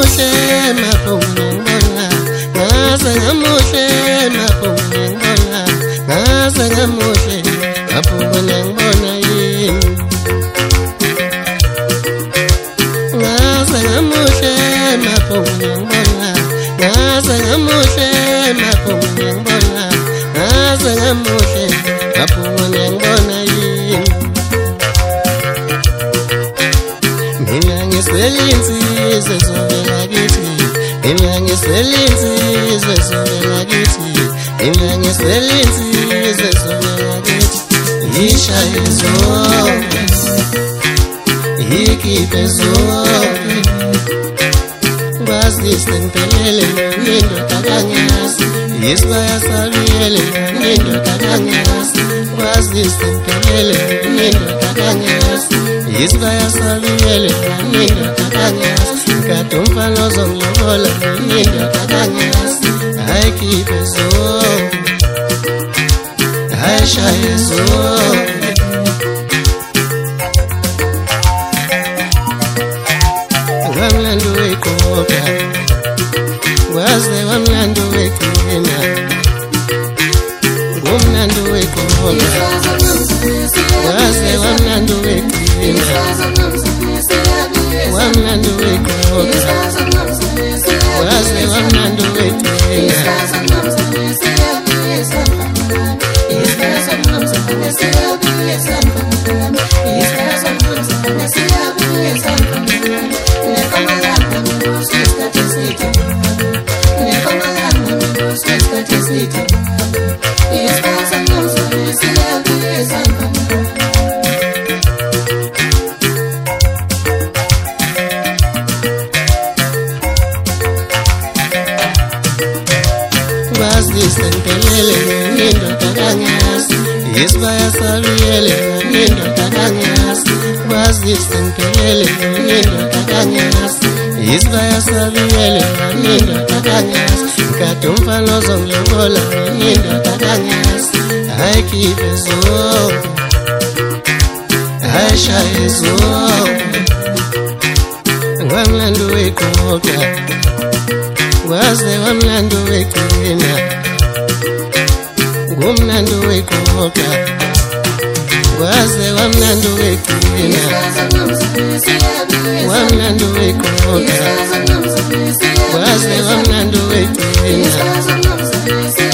ngamuhle maphungu ngibona ngaze ngamuhle maphungu ngibona ngaze ngamuhle maphungu ngibona yini ngaze ngamuhle maphungu ngibona ngaze ngamuhle maphungu ngibona ngaze ngamuhle maphungu ngibona yini mina ngiselinsizwe sovela kithi mina ngiselinsizwe sovela kithi mina ngiselinsizwe sovela kithi ishaye zonke ikhiphe zonke kwazise ngiphelele ngindoda kanyazi isibaya sabiyele ngindoda kanyazi kwazise ngiphelele ngindoda kanyazi isibaya sabiyele ngindoda kanyazi kade umfana ozongilobola ngindoda kanyazi ayikhiphe zonke ayishaye zonke wamlando wekhoka waze wamlando wekhina ngumlando wekhoka waze wamlando wekhina wamlando wekhoka waze wamlando wekhina kwazise ngiphelele ngindoda kanyazi isibaya sabiyele ngindoda kanyazi kwazise ngiphelele ngindoda kanyazi isibaya sabiyele ngindoda kanyazi kade umfana ozongilobola ngindoda kanyazi ayikhiphe zonke ayishaye zonke wamlando wekhoka waze wamlando wekhina ngumlando wekhoka waze wamlando wekhina wamlando wekhoka waze wamlando wekhina